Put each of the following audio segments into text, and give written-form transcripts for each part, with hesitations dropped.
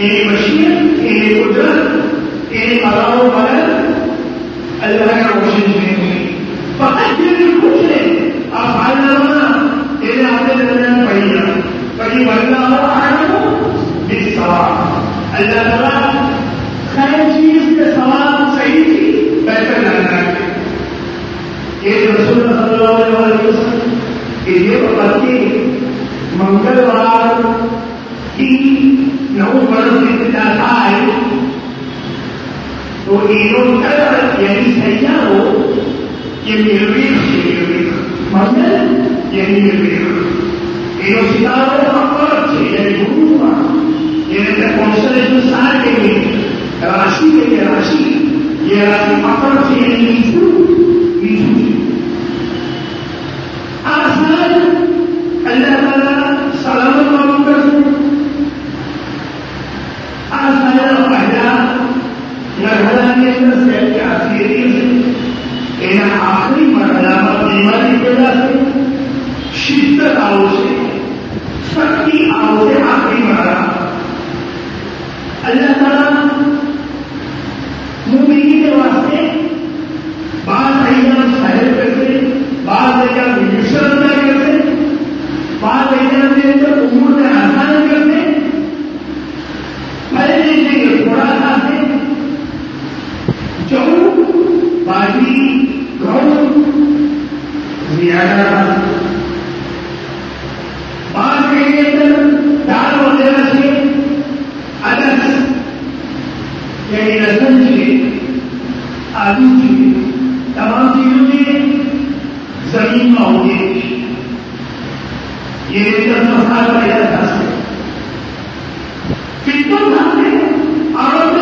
تیری مشیت، تیری قدرت، تیری قضاء و قدر اللہ کا روشن میں ہوئی. فقط تیری کچھ ہے افعال نامہ تیرے اپنے درمیان پڑی جا کبھی واللہ اعلم بالصواب. اللہ تعالیٰ خیر چیز کے ثواب صحیح تھی بہتر جاننا ہے. یہ رسول صلی اللہ علیہ وسلم کہ یہ بتاتے منگلوار کی 9 برس ابتدا آئے تو ایروں کا یعنی سیاح ہو یہ مریخ منگل یعنی مریخ ایروں ستاروں کا یعنی گرو یہ کانسٹلیشن اسٹار کے لیے راشی کے لیے راشی یہ راشی مکر سے یعنی نیچو آسان اللہ تعالیٰ سلامت معلوم کر آسان پہلا مرحلہ کے اندر سے کیا سے آخری مرحلہ بیماری کی وجہ سے شدت آؤ سے سختی آؤ سے آخری مرحلہ اللہ تعالیٰ مومنین کے واسطے بعض ایام سہل کرتے بعض ایام یسر نہ کرتے بعض ایام کے اندر امور میں آسان کرتے پہلے سے تھوڑا سا سے جو باقی گاؤں زیادہ بعض کے اندر دال وغیرہ سے الگ یعنی لہسن سے آلو سے تمام چیزوں سے زمین میں ہوگی یہ مسائل کا احساس ہے. پھر تو سامنے اور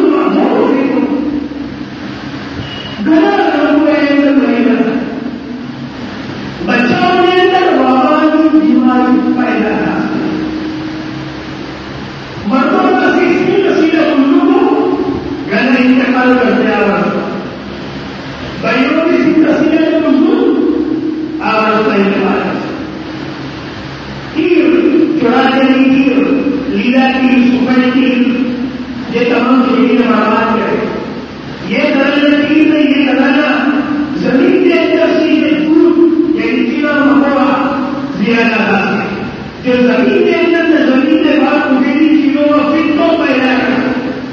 گھر ہوئے نہیں رہتا بچوں کے اندر وبائی بیماری پیدا تھا مردوں کا نصیب الو کو گھر میں انتقال کرتے آواز بھائیوں کی نصیب الو آواز کا انتقال چڑا دینے کی لیلا کی سکڑ کی یہ تمام چیزیں برباد کرے یہ درجہ تین میں یہ درجہ زمین کے اندر سے دور یعنی چینا مکوڑا زیادہ تھا جو زمین کے اندر زمین کے بعد اٹھیری چیزوں کا فتنوں پیدا کرتا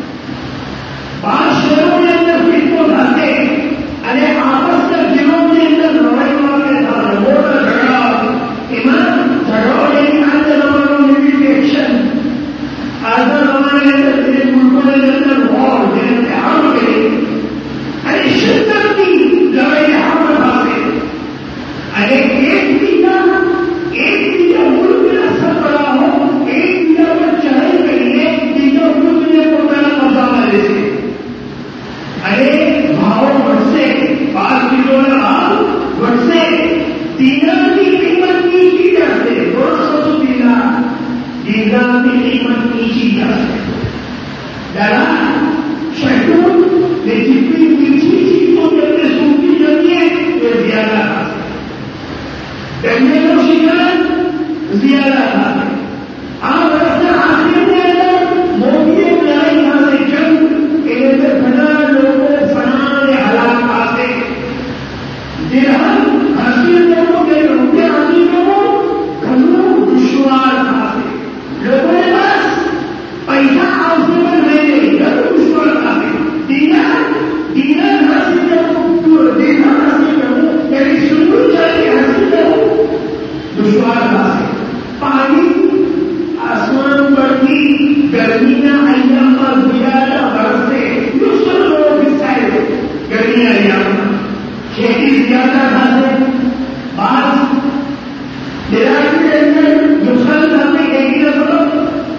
بعض شہروں کے اندر فتنوں ڈالتے ارے آپس کے دنوں کے اندر لڑائی والے موٹا جھگڑا ایمان جھگڑوں لیکن آج زمانوں میں بھی ایکشن آج زمانے کے اندر تیرے ملکوں کے اندر وار جنہیں امتحان کرے ارے شدت کی لڑائی یہاں پر بھاگے ارے ایک دیگر ملک میں اثر پڑا ہو ایک دیگر پر چڑھائی کریے دیگر ملک میں پورا مزہ والے سے ارے بھاؤ بٹ سے 5 کلو بٹ سے دیگر کی قیمت نیچی جاتے 200 دینار دیگر کی قیمت نیچی جاتے ذرا شہدوں نے جتنی نیچی چیزوں کے اندر سوکھی جاتی ہے وہ زیادہ ڈنڈے کو شکایت زیادہ آپ رستے آخر کے اندر موبی لڑائی یہاں سے جنگ ایسے بنا لوگوں فنا حالات آتے درہم حاصل لوگوں کے روپے حاصل لوگوں گھروں دشوار آتے لوگوں کے پاس پیسہ حاصل نہیں گھر دشوار آتے دیگر حاصل کروں دیگر حاصل کروں یعنی سنگل چاہیے حاصل کروں دشوار آتے پانی آسمان پر بھی گرمیاں ایام پر زیادہ برسے دوسرے لوگوں کی سائڈ گرمیاں ایام کھیتی زیادہ کھاتے بعض علاقے کے اندر نقصان کھاتے ایک ہی دفعہ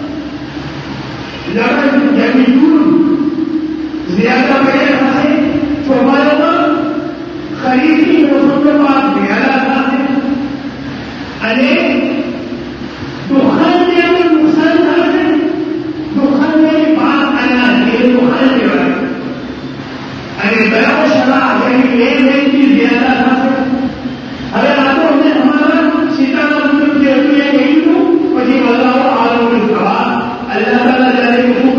لڑن یعنی دور زیادہ بڑے کھاتے چوبالوں خرید کی موسم کے بعد زیادہ کھاتے ارے دخان کے اندر نقصان کھاتے دخان میں بات آیا ہے دخان کے بارے ارے بڑا شراب یعنی لین دین کی زیادہ کھاتے ارے آپ کو ہم نے ہمارا سیتا مطلب کے اپنے یہی تو وہی بتاؤ آلو میں اللہ تعالیٰ جانے کو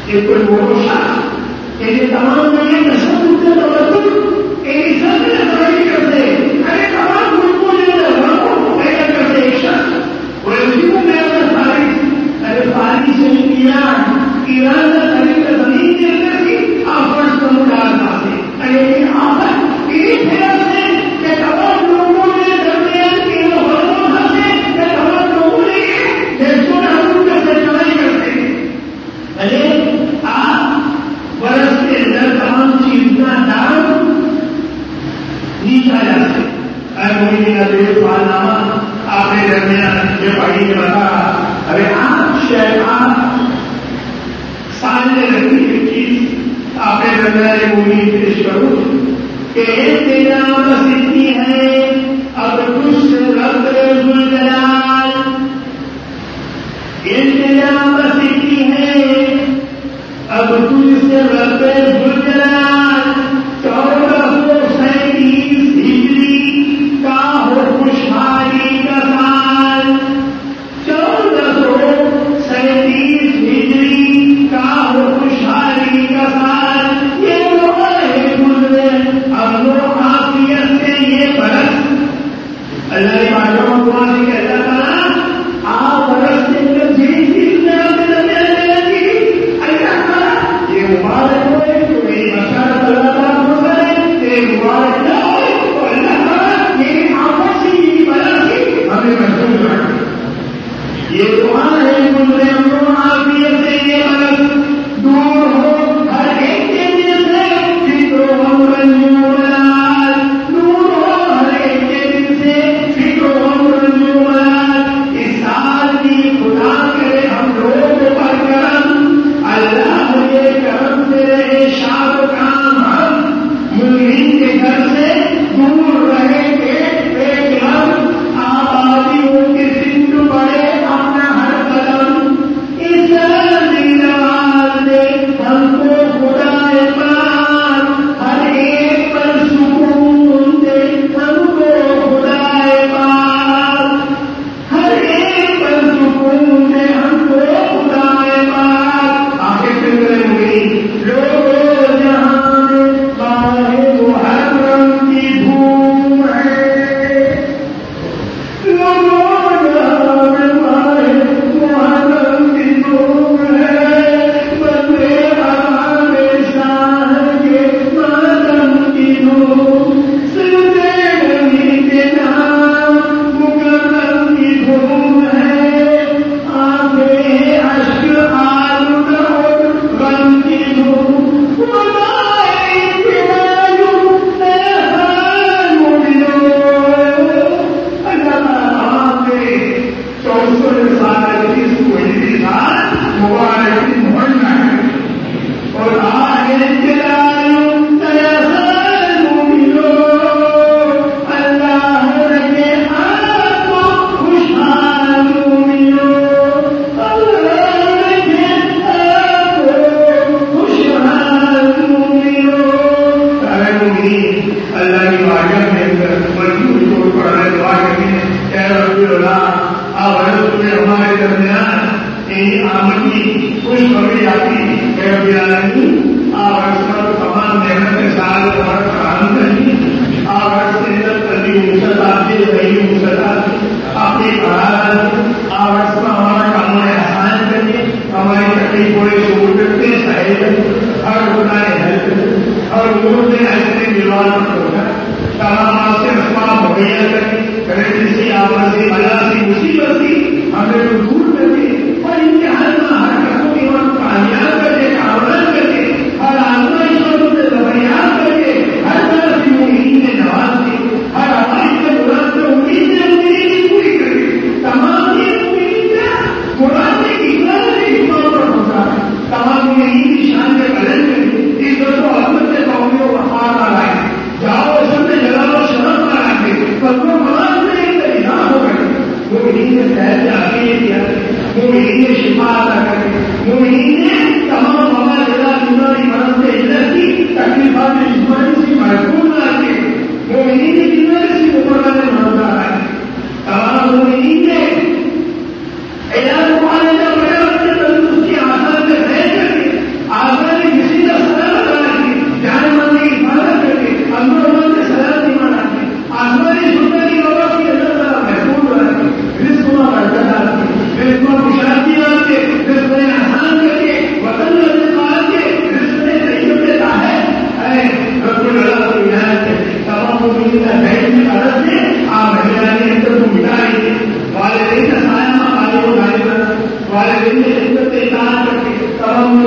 یہ کوئی بھروسہ یہ تمام نہیں تصور کے توجہ ایک سب نے بڑی کرتے ارے تمام ملکوں نے ایسا کرتے ایک شخص وہ اسی کو میرا فارغ ارے فارغ سے ایران کا طریقہ زمین کے اندر بھی آپ فرض کو ڈالنا ہے ارے آپ اس طرح سے کہ تمام لوگوں نے درمیان کی لوگوں سے کہ تمام لوگوں نے دیشوں میں ہم کا سرچائی کرتے ارے آپ برس کے اندر تمام چیزوں دام نیچا جاتے مہینے کا دیش پالنامہ آپ نے درمیان یہ پڑھی نے بتا ارے آپ شہر آپ سامنے رکھنی کی چیز آپ نے درمیان مہینے پیش کروں کہ تیرا بستی ہے اب کچھ رب الجلال تیرا بستی ہے اب تجھ سے رب الجلال 1437 ہجری کا ہو خوشحالی کا سال 1437 ہجری کا ہو خوشحالی کا سال یہ اب لوگ آفیت سے یہ برس اللہ نے بادشاہ کو سے کہتا تھا آپ برس کے اندر جن چیز میں آپ کے درمیان لگی اللہ تعالیٰ یہ مبارک ہوئے تو میری بشارت اللہ تعالیٰ کو کرے یہ مبارک نہ ہوئے تو اللہ تعالیٰ میری آفت سے یہ برس ہمیں محسوس رکھے یہ دعا ہے گزرے ہم لوگ آفیت سے یہ برس دور ہو ہر ایک کے دل سے فکر و غم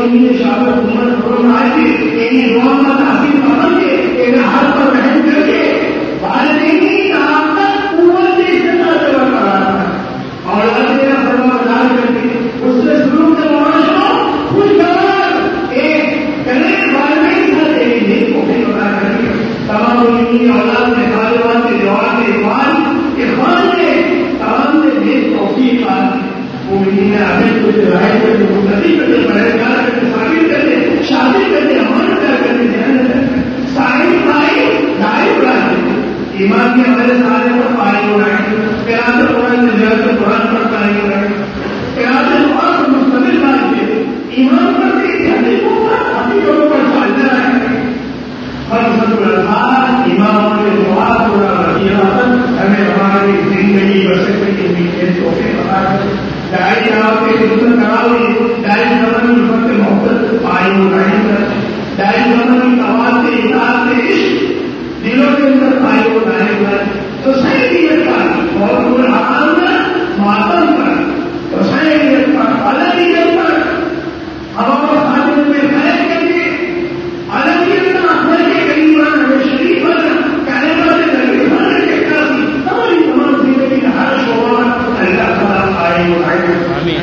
مومنین شاہ حکومت فرما کے انہیں دعاؤں کا تحصیل پکڑ کے انہیں ہاتھ پر رحم کر کے والدین کی طاقت قوت سے استطاعت سے برقرار رکھا اور اللہ تیرا فرما بردار کر کے اس سے سلوک سے معاشرہ خوشگوار ایک کرنے والدین کے ساتھ ایک نیک کو بھی بتا کر کے تمام مومنین اولاد کے طالبان کے جوان کے اخوان نے تمام نے نیک توفیق پائی مومنین اپنے کچھ رائے کرتے مستقی کرتے پرہیزگار کرتے ثابت کرتے شادی کرتے امانت کرتے محنت کرتے سائن پائی دائیں اڑاتے ایمان کے ہمارے سارے پر پائے اڑائیں قرآن قرآن سے زیادہ قرآن پر پائے اڑائیں قرآن قرآن کو مستقل بات ایمان پر حقیقتوں پر چالتے رہیں ہم سب الفاظ امام کے دعا پورا ہمیں ہماری زندگی بسر کی نیت کو پتا کریں دائی جناب کے خدمت کراؤ دائی زمن کی وقت محبت پائی اڑائی کر دائی زمن کی آواز سے اطاعت سے عشق دلوں کے اندر پائی اڑائی کر تو صحیح نیت پر اور قرآن ماتم پر تو صحیح نیت پر الگ نیت پر ہمارا خاتم میں خیر کر کے الگ نیت پر اپنے کے قریب ہمیں شریف کہنے والے لگے بھر کے کافی تمام تمام زندگی کا ہر شعبہ اللہ تعالیٰ پائی اڑائی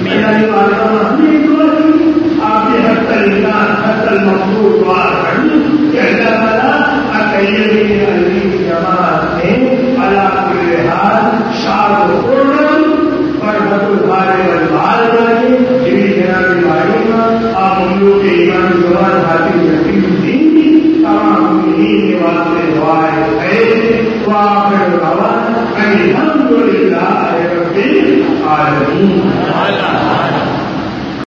آپ کے حد تلان حد المقصود دعا کریں کہ اللہ تعالیٰ اکیلے علی جماعت میں اللہ کے لحاظ شاد و خرم فرحت البار والبال کرے جنہیں جناب بھائی آپ ہم لوگ کے ایمان زبان حاصل یقین دین کی تمام مومنین کے واسطے دعائیں خیر وآخر دعوانا الحمد للہ رب العالمین.